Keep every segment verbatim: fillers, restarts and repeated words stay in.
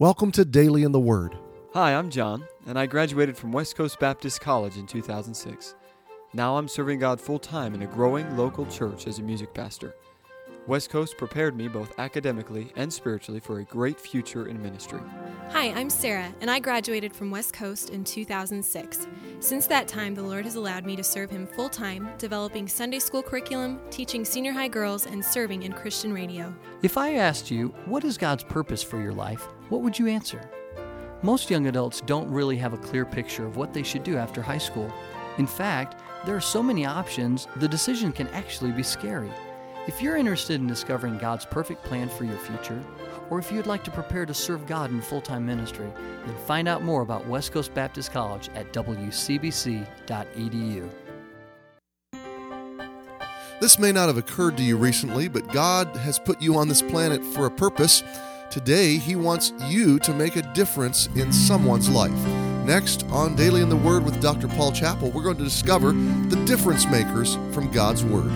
Welcome to Daily in the Word. Hi, I'm John, and I graduated from West Coast Baptist College in two thousand six. Now I'm serving God full-time in a growing local church as a music pastor. West Coast prepared me both academically and spiritually for a great future in ministry. Hi, I'm Sarah, and I graduated from West Coast in two thousand six. Since that time, the Lord has allowed me to serve Him full-time, developing Sunday school curriculum, teaching senior high girls, and serving in Christian radio. If I asked you, what is God's purpose for your life, what would you answer? Most young adults don't really have a clear picture of what they should do after high school. In fact, there are so many options, the decision can actually be scary. If you're interested in discovering God's perfect plan for your future, or if you'd like to prepare to serve God in full-time ministry, then find out more about West Coast Baptist College at w c b c dot e d u. This may not have occurred to you recently, but God has put you on this planet for a purpose. Today, He wants you to make a difference in someone's life. Next, on Daily in the Word with Doctor Paul Chappell, we're going to discover the difference makers from God's Word.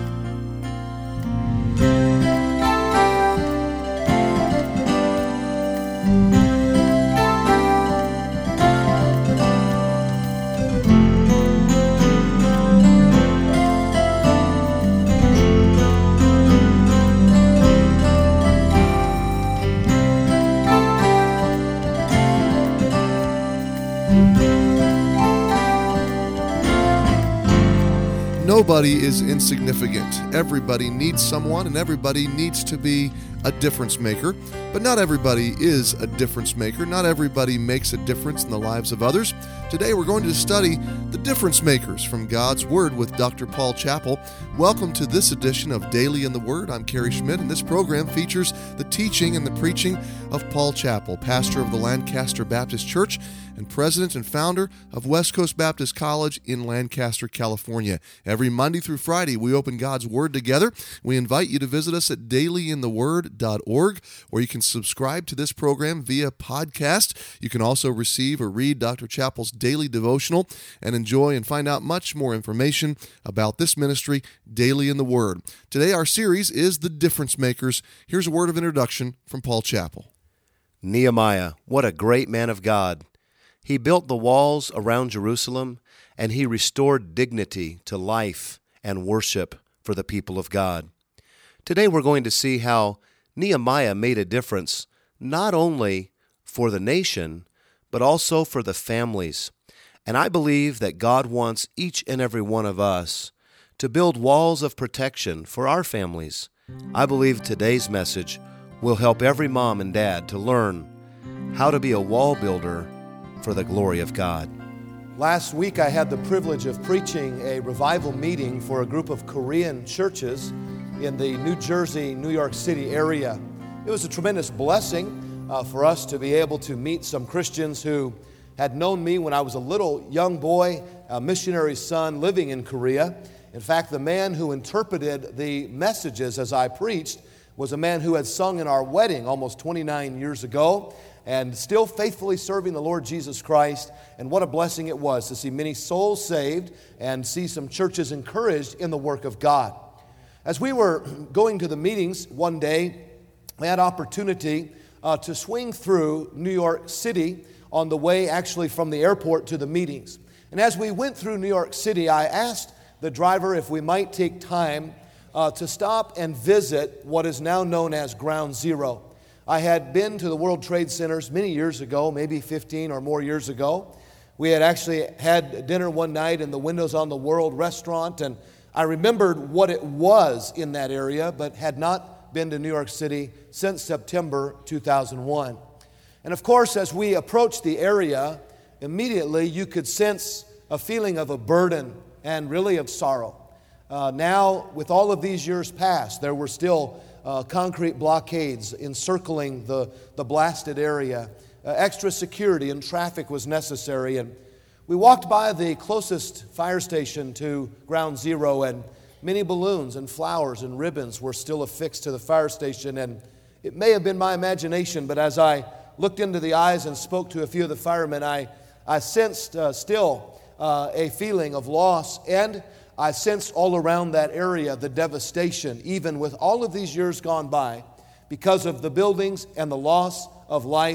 Nobody is insignificant. Everybody needs someone, and everybody needs to be a difference maker. But not everybody is a difference maker. Not everybody makes a difference in the lives of others. Today we're going to study the difference makers from God's Word with Doctor Paul Chappell. Welcome to this edition of Daily in the Word. I'm Kerry Schmidt, and this program features the teaching and the preaching of Paul Chappell, pastor of the Lancaster Baptist Church and president and founder of West Coast Baptist College in Lancaster, California. Every Monday through Friday, we open God's Word together. We invite you to visit us at daily in the word dot org, where you can subscribe to this program via podcast. You can also receive or read Doctor Chappell's daily devotional and enjoy and find out much more information about this ministry, Daily in the Word. Today, our series is The Difference Makers. Here's a word of introduction from Paul Chappell. Nehemiah, what a great man of God. He built the walls around Jerusalem, and he restored dignity to life and worship for the people of God. Today we're going to see how Nehemiah made a difference not only for the nation, but also for the families. And I believe that God wants each and every one of us to build walls of protection for our families. I believe today's message will help every mom and dad to learn how to be a wall builder for the glory of God. Last week I had the privilege of preaching a revival meeting for a group of Korean churches in the New Jersey, New York City area. It was a tremendous blessing uh, for us to be able to meet some Christians who had known me when I was a little young boy, a missionary son living in Korea. In fact, the man who interpreted the messages as I preached was a man who had sung in our wedding almost twenty-nine years ago, and still faithfully serving the Lord Jesus Christ. And what a blessing it was to see many souls saved and see some churches encouraged in the work of God. As we were going to the meetings one day, we had opportunity uh, to swing through New York City on the way actually from the airport to the meetings. And as we went through New York City, I asked the driver if we might take time uh, to stop and visit what is now known as Ground Zero. I had been to the World Trade Centers many years ago, maybe fifteen or more years ago. We had actually had dinner one night in the Windows on the World restaurant, and I remembered what it was in that area, but had not been to New York City since September two thousand one. And of course, as we approached the area, immediately you could sense a feeling of a burden and really of sorrow. Uh, now, with all of these years past, there were still Uh, concrete blockades encircling the, the blasted area. Uh, extra security and traffic was necessary. And we walked by the closest fire station to Ground Zero, and many balloons and flowers and ribbons were still affixed to the fire station. And it may have been my imagination, but as I looked into the eyes and spoke to a few of the firemen, I, I sensed uh, still uh, a feeling of loss, and I sensed all around that area the devastation, even with all of these years gone by, because of the buildings and the loss of life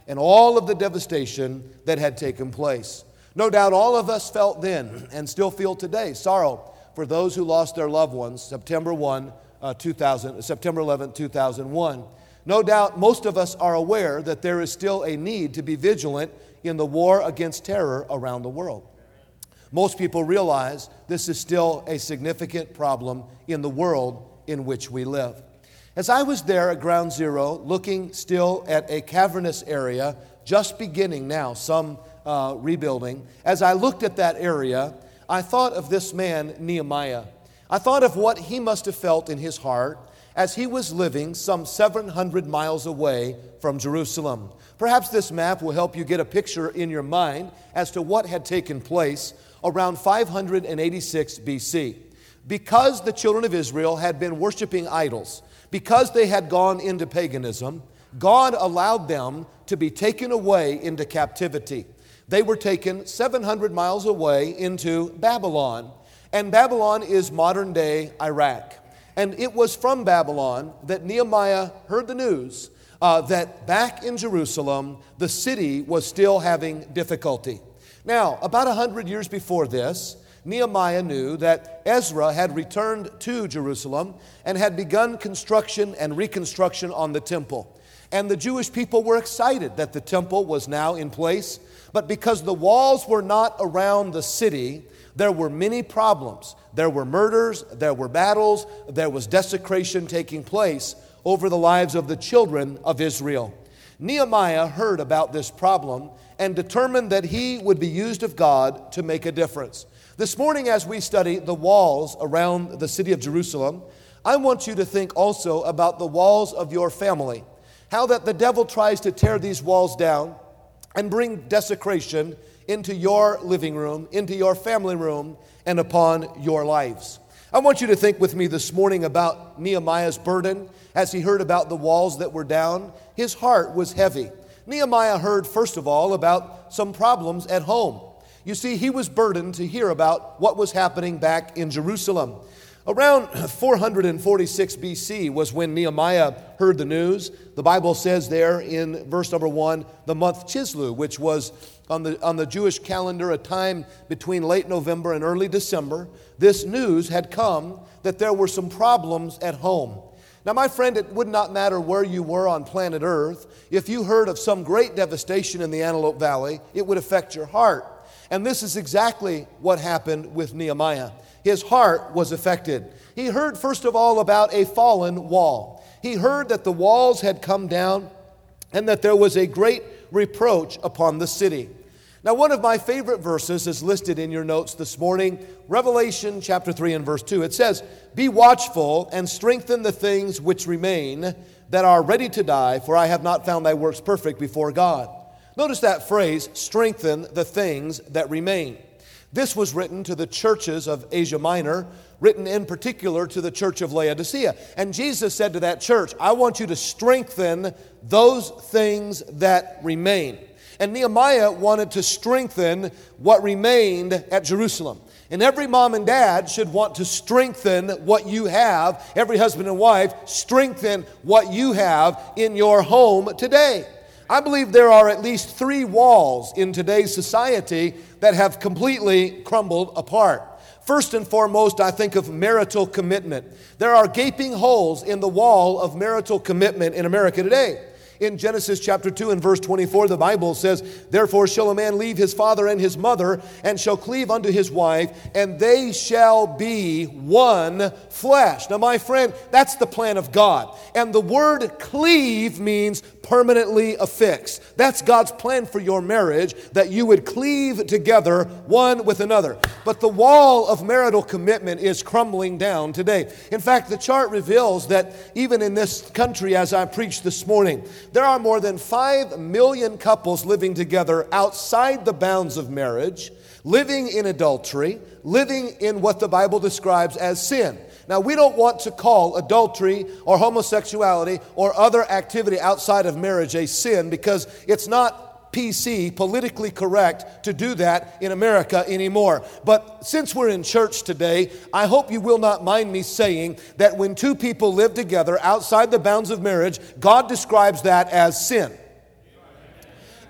and all of the devastation that had taken place. No doubt all of us felt then and still feel today sorrow for those who lost their loved ones September first, uh, two thousand, September eleventh, two thousand one. No doubt most of us are aware that there is still a need to be vigilant in the war against terror around the world. Most people realize this is still a significant problem in the world in which we live. As I was there at Ground Zero, looking still at a cavernous area, just beginning now, some uh, rebuilding, as I looked at that area, I thought of this man, Nehemiah. I thought of what he must have felt in his heart as he was living some seven hundred miles away from Jerusalem. Perhaps this map will help you get a picture in your mind as to what had taken place around five hundred eighty-six B C. Because the children of Israel had been worshiping idols, because they had gone into paganism, God allowed them to be taken away into captivity. They were taken seven hundred miles away into Babylon. And Babylon is modern-day Iraq. And it was from Babylon that Nehemiah heard the news uh, that back in Jerusalem, the city was still having difficulty. Now, about one hundred years before this, Nehemiah knew that Ezra had returned to Jerusalem and had begun construction and reconstruction on the temple. And the Jewish people were excited that the temple was now in place. But because the walls were not around the city, there were many problems. There were murders, there were battles, there was desecration taking place over the lives of the children of Israel. Nehemiah heard about this problem and determined that he would be used of God to make a difference. This morning, as we study the walls around the city of Jerusalem, I want you to think also about the walls of your family. How that the devil tries to tear these walls down and bring desecration into your living room, into your family room, and upon your lives. I want you to think with me this morning about Nehemiah's burden. As he heard about the walls that were down, his heart was heavy. Nehemiah heard, first of all, about some problems at home. You see, he was burdened to hear about what was happening back in Jerusalem. Around four hundred forty-six B C was when Nehemiah heard the news. The Bible says there in verse number one, the month Chislev, which was on the, on the Jewish calendar a time between late November and early December, this news had come that there were some problems at home. Now, my friend, it would not matter where you were on planet Earth. If you heard of some great devastation in the Antelope Valley, it would affect your heart. And this is exactly what happened with Nehemiah. His heart was affected. He heard, first of all, about a fallen wall. He heard that the walls had come down and that there was a great reproach upon the city. Now, one of my favorite verses is listed in your notes this morning, Revelation chapter three and verse two. It says, "Be watchful and strengthen the things which remain that are ready to die, for I have not found thy works perfect before God." Notice that phrase, strengthen the things that remain. This was written to the churches of Asia Minor, written in particular to the church of Laodicea. And Jesus said to that church, I want you to strengthen those things that remain. And Nehemiah wanted to strengthen what remained at Jerusalem. And every mom and dad should want to strengthen what you have. Every husband and wife, strengthen what you have in your home today. I believe there are at least three walls in today's society that have completely crumbled apart. First and foremost, I think of marital commitment. There are gaping holes in the wall of marital commitment in America today. In Genesis chapter two and verse twenty-four, the Bible says, "Therefore shall a man leave his father and his mother, and shall cleave unto his wife, and they shall be one flesh." Now, my friend, that's the plan of God. And the word cleave means permanently affixed. That's God's plan for your marriage, that you would cleave together one with another. But the wall of marital commitment is crumbling down today. In fact, the chart reveals that even in this country, as I preached this morning, there are more than five million couples living together outside the bounds of marriage, living in adultery, living in what the Bible describes as sin. Now, we don't want to call adultery or homosexuality or other activity outside of marriage a sin because it's not P C, politically correct, to do that in America anymore. But since we're in church today, I hope you will not mind me saying that when two people live together outside the bounds of marriage, God describes that as sin.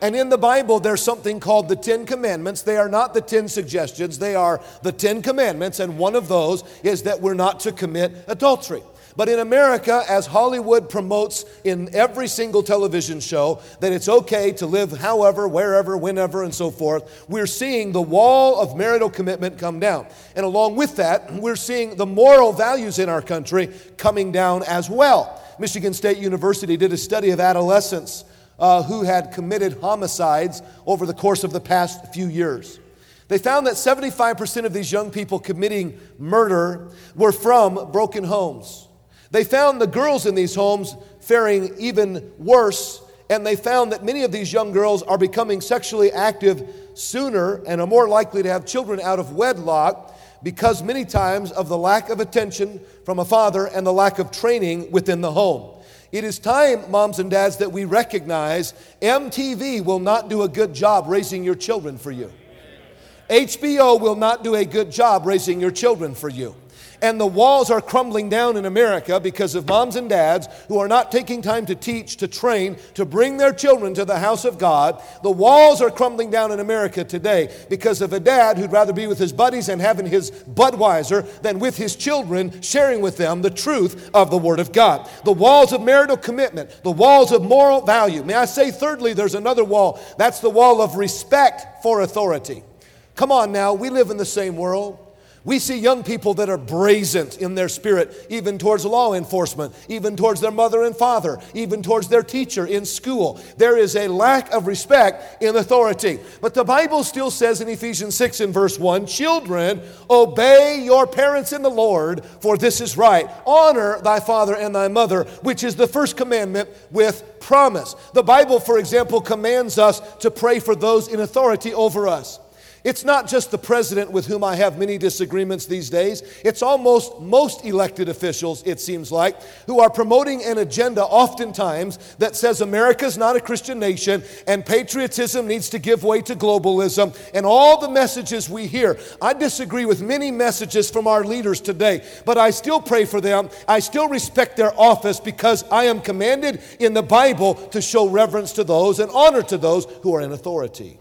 And in the Bible, there's something called the Ten Commandments. They are not the ten suggestions. They are the Ten Commandments. And one of those is that we're not to commit adultery. But in America, as Hollywood promotes in every single television show that it's okay to live however, wherever, whenever, and so forth, we're seeing the wall of marital commitment come down. And along with that, we're seeing the moral values in our country coming down as well. Michigan State University did a study of adolescents uh, who had committed homicides over the course of the past few years. They found that seventy-five percent of these young people committing murder were from broken homes. They found the girls in these homes faring even worse, and they found that many of these young girls are becoming sexually active sooner and are more likely to have children out of wedlock because many times of the lack of attention from a father and the lack of training within the home. It is time, moms and dads, that we recognize M T V will not do a good job raising your children for you. H B O will not do a good job raising your children for you. And the walls are crumbling down in America because of moms and dads who are not taking time to teach, to train, to bring their children to the house of God. The walls are crumbling down in America today because of a dad who'd rather be with his buddies and having his Budweiser than with his children, sharing with them the truth of the Word of God. The walls of marital commitment, the walls of moral value. May I say, thirdly, there's another wall. That's the wall of respect for authority. Come on now, we live in the same world. We see young people that are brazen in their spirit, even towards law enforcement, even towards their mother and father, even towards their teacher in school. There is a lack of respect in authority. But the Bible still says in Ephesians six and verse one, children, obey your parents in the Lord, for this is right. Honor thy father and thy mother, which is the first commandment with promise. The Bible, for example, commands us to pray for those in authority over us. It's not just the president with whom I have many disagreements these days. It's almost most elected officials, it seems like, who are promoting an agenda oftentimes that says America's not a Christian nation and patriotism needs to give way to globalism and all the messages we hear. I disagree with many messages from our leaders today, but I still pray for them. I still respect their office because I am commanded in the Bible to show reverence to those and honor to those who are in authority.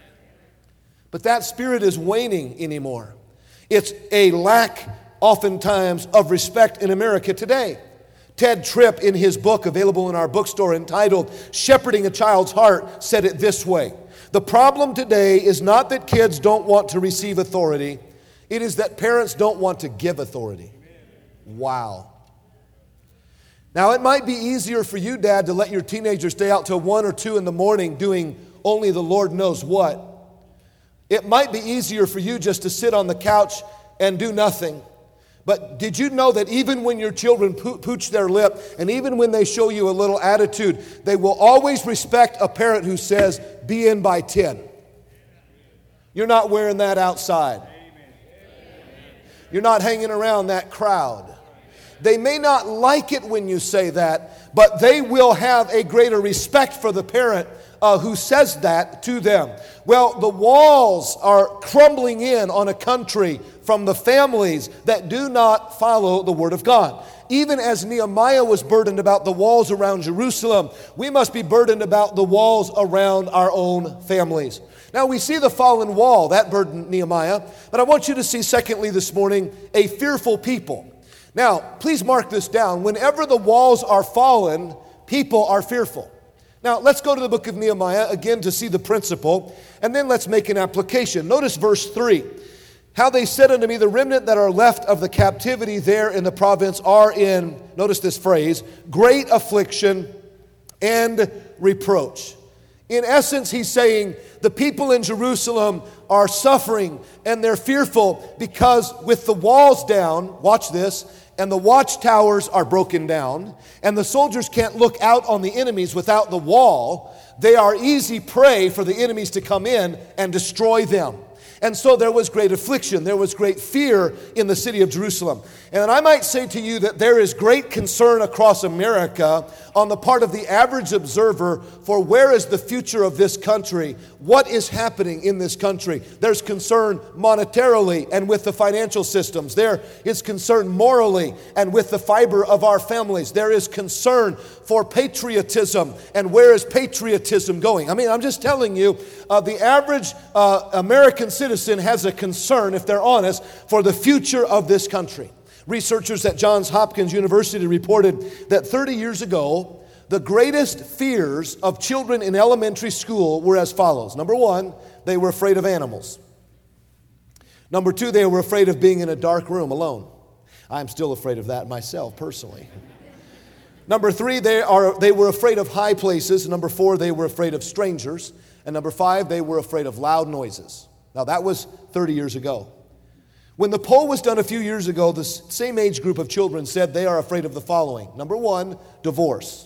But that spirit is waning anymore. It's a lack, oftentimes, of respect in America today. Ted Tripp, in his book available in our bookstore entitled Shepherding a Child's Heart, said it this way: the problem today is not that kids don't want to receive authority, it is that parents don't want to give authority. Wow. Now, it might be easier for you, Dad, to let your teenager stay out till one or two in the morning doing only the Lord knows what. It might be easier for you just to sit on the couch and do nothing. But did you know that even when your children po- pooch their lip, and even when they show you a little attitude, they will always respect a parent who says, be in by ten. You're not wearing that outside. You're not hanging around that crowd. They may not like it when you say that, but they will have a greater respect for the parent Uh, who says that to them. Well, the walls are crumbling in on a country from the families that do not follow the Word of God. Even as Nehemiah was burdened about the walls around Jerusalem, we must be burdened about the walls around our own families. Now, we see the fallen wall, that burdened Nehemiah, but I want you to see, secondly, this morning, a fearful people. Now, please mark this down. Whenever the walls are fallen, people are fearful. Now, let's go to the book of Nehemiah again to see the principle, and then let's make an application. Notice verse three. How they said unto me, the remnant that are left of the captivity there in the province are in, notice this phrase, great affliction and reproach. In essence, he's saying the people in Jerusalem are suffering and they're fearful because with the walls down, watch this, and the watchtowers are broken down, and the soldiers can't look out on the enemies without the wall, they are easy prey for the enemies to come in and destroy them. And so there was great affliction, there was great fear in the city of Jerusalem. And I might say to you that there is great concern across America on the part of the average observer for where is the future of this country? What is happening in this country? There's concern monetarily and with the financial systems. There is concern morally and with the fiber of our families. There is concern for patriotism. And where is patriotism going? I mean, I'm just telling you, uh, the average uh, American citizen has a concern, if they're honest, for the future of this country. Researchers at Johns Hopkins University reported that thirty years ago, the greatest fears of children in elementary school were as follows. Number one, they were afraid of animals. Number two, they were afraid of being in a dark room alone. I'm still afraid of that myself, personally. Number three, they are they were afraid of high places. Number four, they were afraid of strangers. And number five, they were afraid of loud noises. Now, that was thirty years ago. When the poll was done a few years ago, the same age group of children said they are afraid of the following. Number one, divorce.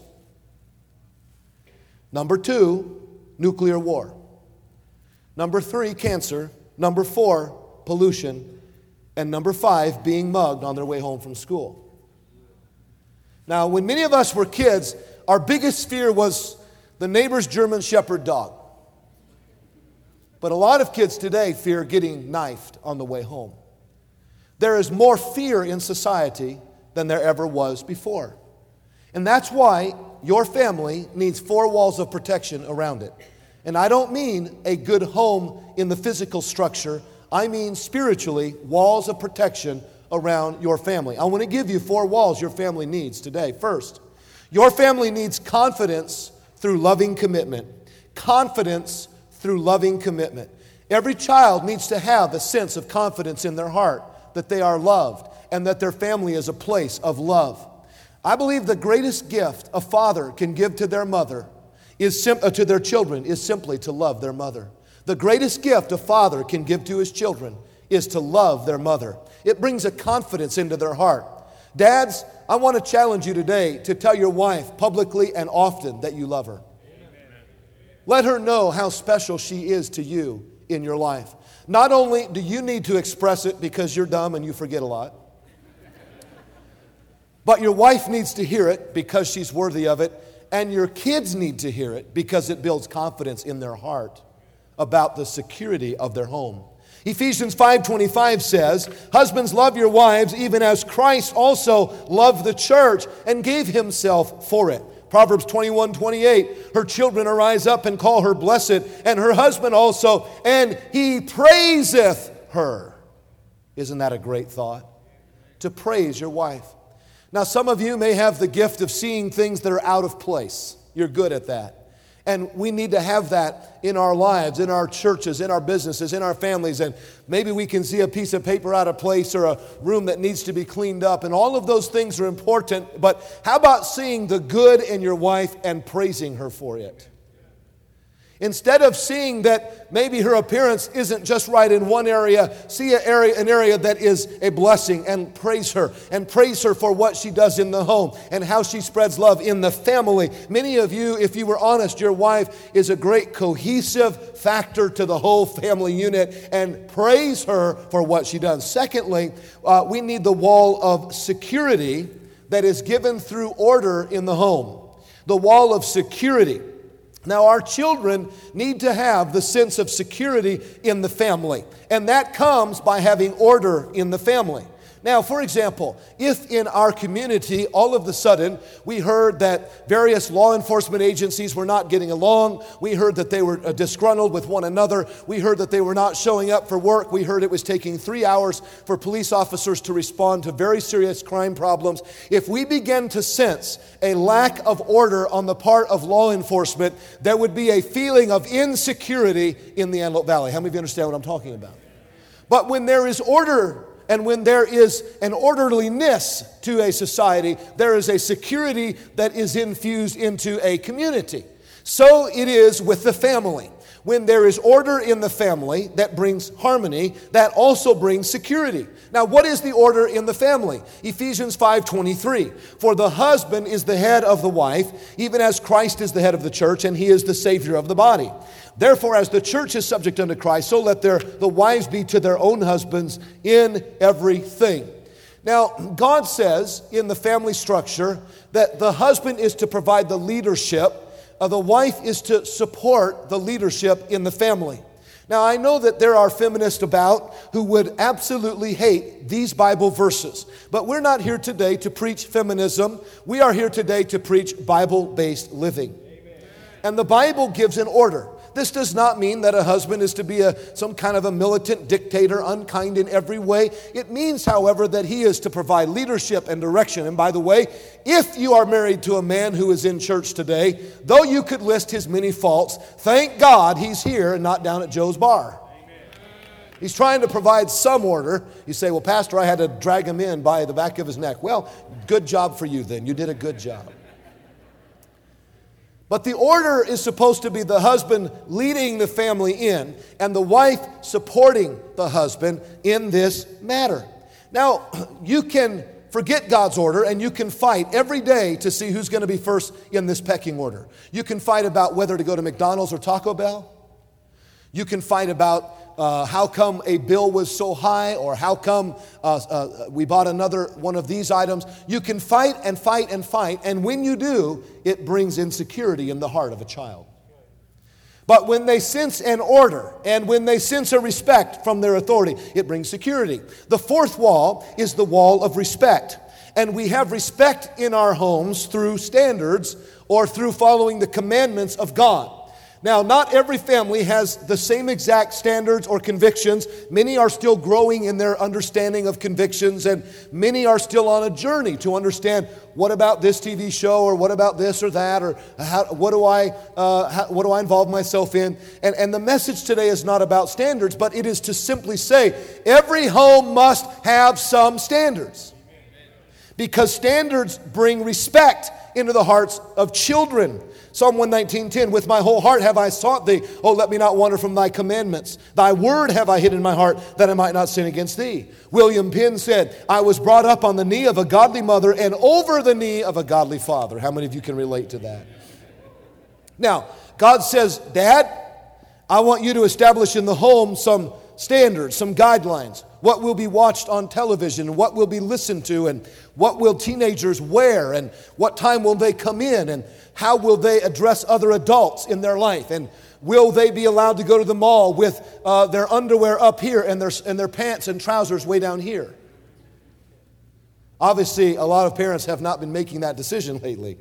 Number two, nuclear war. Number three, cancer. Number four, pollution. And number five, being mugged on their way home from school. Now, when many of us were kids, our biggest fear was the neighbor's German Shepherd dog. But a lot of kids today fear getting knifed on the way home. There is more fear in society than there ever was before. And that's why your family needs four walls of protection around it. And I don't mean a good home in the physical structure. I mean spiritually, walls of protection around your family. I want to give you four walls your family needs today. First, your family needs confidence through loving commitment. Confidence through loving commitment. Every child needs to have a sense of confidence in their heart that they are loved and that their family is a place of love. I believe the greatest gift a father can give to their mother is sim- uh, to their children is simply to love their mother. The greatest gift a father can give to his children is to love their mother. It brings a confidence into their heart. Dads, I want to challenge you today to tell your wife publicly and often that you love her. Let her know how special she is to you in your life. Not only do you need to express it because you're dumb and you forget a lot, but your wife needs to hear it because she's worthy of it, and your kids need to hear it because it builds confidence in their heart about the security of their home. Ephesians five twenty-five says, "Husbands, love your wives even as Christ also loved the church and gave himself for it." Proverbs twenty-one twenty-eight, "Her children arise up and call her blessed, and her husband also, and he praiseth her." Isn't that a great thought? To praise your wife. Now, some of you may have the gift of seeing things that are out of place. You're good at that. And we need to have that in our lives, in our churches, in our businesses, in our families. And maybe we can see a piece of paper out of place or a room that needs to be cleaned up. And all of those things are important. But how about seeing the good in your wife and praising her for it? Instead of seeing that maybe her appearance isn't just right in one area, see an area, an area that is a blessing and praise her. And praise her for what she does in the home and how she spreads love in the family. Many of you, if you were honest, your wife is a great cohesive factor to the whole family unit, and praise her for what she does. Secondly, uh, we need the wall of security that is given through order in the home. The wall of security. Now, our children need to have the sense of security in the family, and that comes by having order in the family. Now, for example, if in our community all of a sudden we heard that various law enforcement agencies were not getting along, we heard that they were disgruntled with one another, we heard that they were not showing up for work, we heard it was taking three hours for police officers to respond to very serious crime problems. If we begin to sense a lack of order on the part of law enforcement, there would be a feeling of insecurity in the Antelope Valley. How many of you understand what I'm talking about? But when there is order, and when there is an orderliness to a society, there is a security that is infused into a community. So it is with the family. When there is order in the family, that brings harmony, that also brings security. Now, what is the order in the family? Ephesians five twenty-three, "For the husband is the head of the wife, even as Christ is the head of the church, and he is the Savior of the body. Therefore, as the church is subject unto Christ, so let their, the wives be to their own husbands in everything." Now, God says in the family structure that the husband is to provide the leadership, uh, the wife is to support the leadership in the family. Now, I know that there are feminists about who would absolutely hate these Bible verses, but we're not here today to preach feminism. We are here today to preach Bible-based living. And the Bible gives an order. This does not mean that a husband is to be a, some kind of a militant dictator, unkind in every way. It means, however, that he is to provide leadership and direction. And by the way, if you are married to a man who is in church today, though you could list his many faults, thank God he's here and not down at Joe's bar. He's trying to provide some order. You say, well, Pastor, I had to drag him in by the back of his neck. Well, good job for you then. You did a good job. But the order is supposed to be the husband leading the family in and the wife supporting the husband in this matter. Now, you can forget God's order and you can fight every day to see who's going to be first in this pecking order. You can fight about whether to go to McDonald's or Taco Bell. You can fight about uh, how come a bill was so high, or how come uh, uh, we bought another one of these items. You can fight and fight and fight, and when you do, it brings insecurity in the heart of a child. But when they sense an order and when they sense a respect from their authority, it brings security. The fourth wall is the wall of respect. And we have respect in our homes through standards or through following the commandments of God. Now, not every family has the same exact standards or convictions. Many are still growing in their understanding of convictions, and many are still on a journey to understand, what about this T V show, or what about this or that, or how, what do I uh, how, what do I involve myself in? And, and the message today is not about standards, but it is to simply say, every home must have some standards. Because standards bring respect into the hearts of children. Psalm one nineteen ten, with my whole heart have I sought thee. Oh, let me not wander from thy commandments. Thy word have I hid in my heart, that I might not sin against thee. William Penn said, I was brought up on the knee of a godly mother and over the knee of a godly father. How many of you can relate to that? Now, God says, Dad, I want you to establish in the home some standards, some guidelines. What will be watched on television, what will be listened to, and what will teenagers wear, and what time will they come in, and how will they address other adults in their life, and will they be allowed to go to the mall with uh, their underwear up here and their, and their pants and trousers way down here? Obviously, a lot of parents have not been making that decision lately.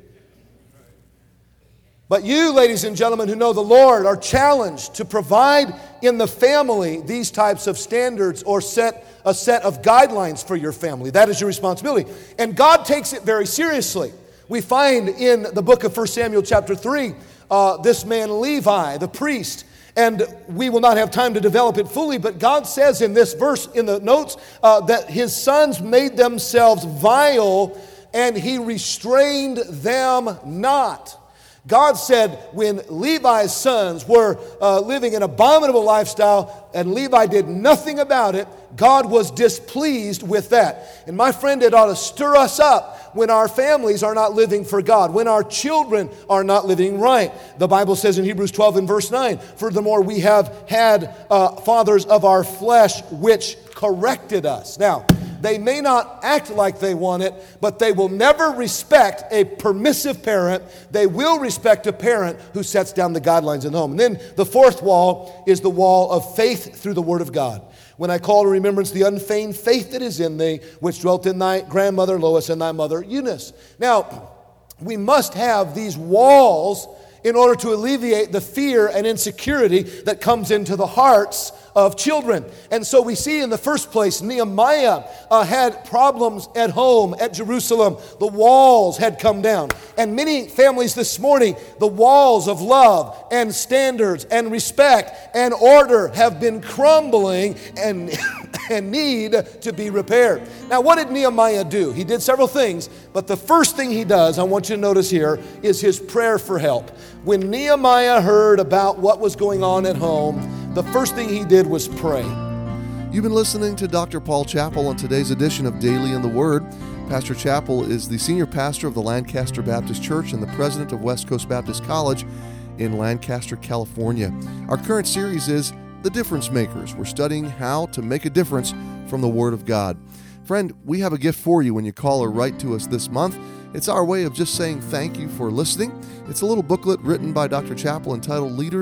But you, ladies and gentlemen, who know the Lord, are challenged to provide in the family these types of standards, or set a set of guidelines for your family. That is your responsibility. And God takes it very seriously. We find in the book of First Samuel chapter three, uh, this man Levi, the priest, and we will not have time to develop it fully, but God says in this verse, in the notes, uh, that his sons made themselves vile, and he restrained them not. God said when Levi's sons were uh, living an abominable lifestyle and Levi did nothing about it, God was displeased with that. And my friend, it ought to stir us up when our families are not living for God, when our children are not living right. The Bible says in Hebrews twelve and verse nine, furthermore, we have had uh, fathers of our flesh which corrected us. Now, they may not act like they want it, but they will never respect a permissive parent. They will respect a parent who sets down the guidelines in the home. And then the fourth wall is the wall of faith through the Word of God. When I call to remembrance the unfeigned faith that is in thee, which dwelt in thy grandmother Lois and thy mother Eunice. Now, we must have these walls in order to alleviate the fear and insecurity that comes into the hearts of children. And so we see in the first place, Nehemiah uh, had problems at home, at Jerusalem. The walls had come down. And many families this morning, the walls of love and standards and respect and order have been crumbling and, and need to be repaired. Now, what did Nehemiah do? He did several things, but the first thing he does, I want you to notice here, is his prayer for help. When Nehemiah heard about what was going on at home, the first thing he did was pray. You've been listening to Doctor Paul Chappell on today's edition of Daily in the Word. Pastor Chappell is the senior pastor of the Lancaster Baptist Church and the president of West Coast Baptist College in Lancaster, California. Our current series is The Difference Makers. We're studying how to make a difference from the Word of God. Friend, we have a gift for you when you call or write to us this month. It's our way of just saying thank you for listening. It's a little booklet written by Doctor Chappell entitled Leaders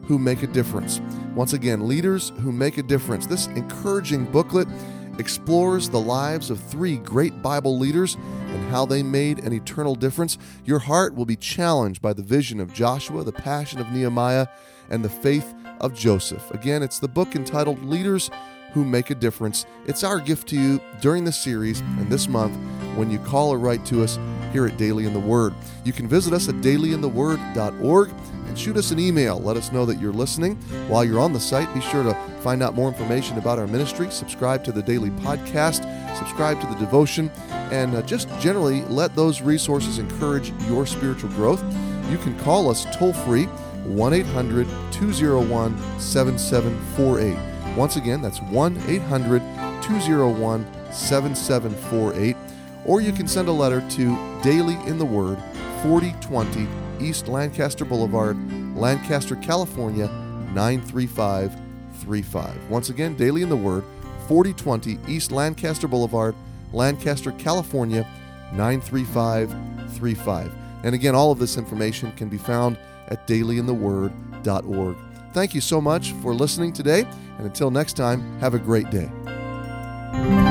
Who Make a Difference. Once again, Leaders Who Make a Difference. This encouraging booklet explores the lives of three great Bible leaders and how they made an eternal difference. Your heart will be challenged by the vision of Joshua, the passion of Nehemiah, and the faith of Joseph. Again, it's the book entitled Leaders Who Make a Difference. It's our gift to you during this series and this month when you call or write to us here at Daily in the Word. You can visit us at daily in the word dot org and shoot us an email. Let us know that you're listening. While you're on the site, be sure to find out more information about our ministry, subscribe to the daily podcast, subscribe to the devotion, and uh, just generally let those resources encourage your spiritual growth. You can call us toll-free, one eight hundred two oh one seven seven four eight. Once again, that's one eight hundred two oh one seven seven four eight. Or you can send a letter to Daily in the Word, forty twenty East Lancaster Boulevard, Lancaster, California, nine three five three five. Once again, Daily in the Word, forty twenty East Lancaster Boulevard, Lancaster, California, nine three five three five. And again, all of this information can be found at daily in the word dot org. Thank you so much for listening today, and until next time, have a great day.